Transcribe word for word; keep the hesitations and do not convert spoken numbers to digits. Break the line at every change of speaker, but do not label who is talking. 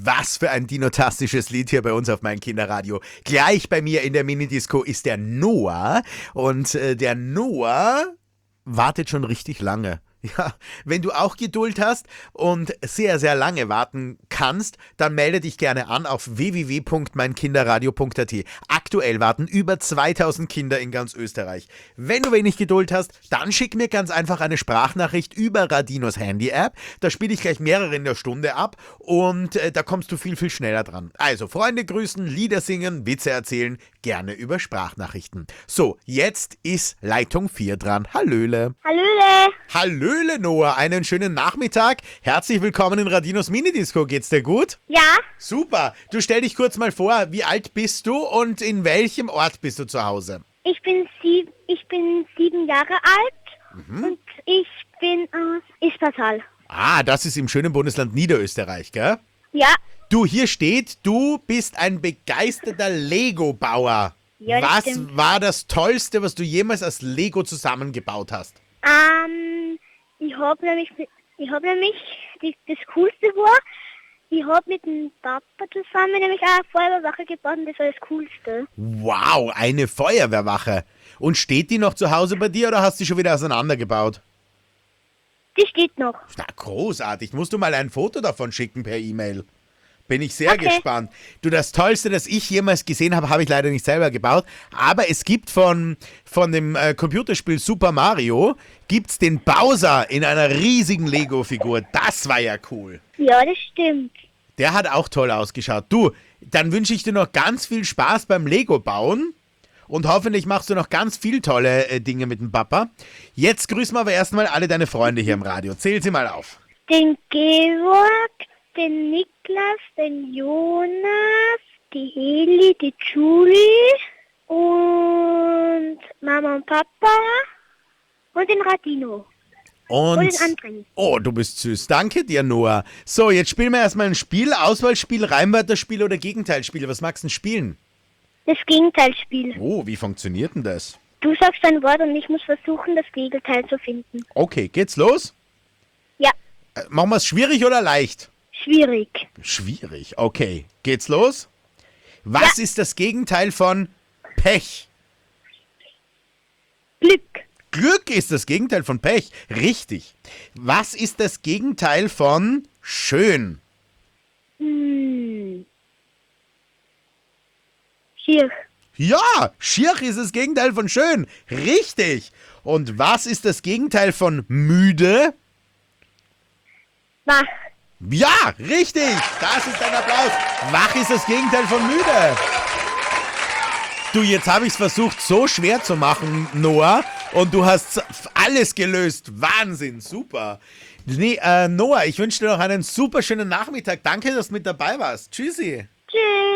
Was für ein dinotastisches Lied hier bei uns auf mein Kinderradio. Gleich bei mir in der Minidisco ist der Noah. Und äh, der Noah wartet schon richtig lange. Ja, wenn du auch Geduld hast und sehr, sehr lange warten kannst, dann melde dich gerne an auf w w w punkt mein kinderradio punkt a t. Aktuell warten über zweitausend Kinder in ganz Österreich. Wenn du wenig Geduld hast, dann schick mir ganz einfach eine Sprachnachricht über Radinos Handy-App. Da spiele ich gleich mehrere in der Stunde ab und äh, da kommst du viel, viel schneller dran. Also Freunde grüßen, Lieder singen, Witze erzählen, gerne über Sprachnachrichten. So, jetzt ist Leitung vier dran. Hallöle.
Hallöle.
Hallöle, Noah. Einen schönen Nachmittag. Herzlich willkommen in Radinos Minidisco. Geht's dir gut?
Ja,
Super. Du stell dich kurz mal vor, wie alt bist du und in welchem Ort bist du zu Hause?
ich bin sieb, ich bin sieben Jahre alt und ich bin aus Ispertal.
Ah, das ist im schönen Bundesland Niederösterreich, gell?
Ja,
Du, hier steht, du bist ein begeisterter Lego-Bauer.
Ja, das
Was
stimmt.
war das Tollste, was du jemals aus Lego zusammengebaut hast?
ähm, ich habe nämlich, ich habe nämlich, die, das Coolste war, ich habe mit dem Papa zusammen nämlich auch eine Feuerwehrwache gebaut und das war das Coolste.
Wow, eine Feuerwehrwache. Und steht die noch zu Hause bei dir oder hast du die schon wieder auseinandergebaut?
Die steht noch.
Na, großartig. Musst du mal ein Foto davon schicken per E-Mail. Bin ich sehr
Okay.
gespannt. Du, das Tollste, das ich jemals gesehen habe, habe ich leider nicht selber gebaut. Aber es gibt von, von dem äh, Computerspiel Super Mario, gibt's den Bowser in einer riesigen Lego-Figur. Das war ja cool.
Ja, das stimmt.
Der hat auch toll ausgeschaut. Du, dann wünsche ich dir noch ganz viel Spaß beim Lego-Bauen. Und hoffentlich machst du noch ganz viel tolle äh, Dinge mit dem Papa. Jetzt grüßen wir aber erstmal alle deine Freunde hier im Radio. Zähl sie mal auf.
Den Georg, den Niklas, den Jonas, die Heli, die Julie und Mama und Papa und den Radino
Und,
und den André.
oh, du bist süß. Danke dir, Noah. So, jetzt spielen wir erstmal ein Spiel. Auswahlspiel, Reimwörterspiel oder Gegenteilspiel. Was magst du denn spielen?
Das Gegenteilspiel.
Oh, wie funktioniert denn das?
Du sagst ein Wort und ich muss versuchen, das Gegenteil zu finden.
Okay, geht's los?
Ja,
Äh, machen wir es schwierig oder leicht?
schwierig.
Schwierig, okay. Geht's los? Was
Ja.
ist das Gegenteil von Pech?
Glück.
Glück ist das Gegenteil von Pech. Richtig. Was ist das Gegenteil von schön?
Hm. Schier.
Ja, schier ist das Gegenteil von schön. Richtig. Und was ist das Gegenteil von müde?
Wach.
Ja, richtig. Das ist ein Applaus. Wach ist das Gegenteil von müde. Du, jetzt habe ich es versucht, so schwer zu machen, Noah. Und du hast alles gelöst. Wahnsinn, super. Nee, äh, Noah, ich wünsche dir noch einen super schönen Nachmittag. Danke, dass du mit dabei warst. Tschüssi.
Tschüss.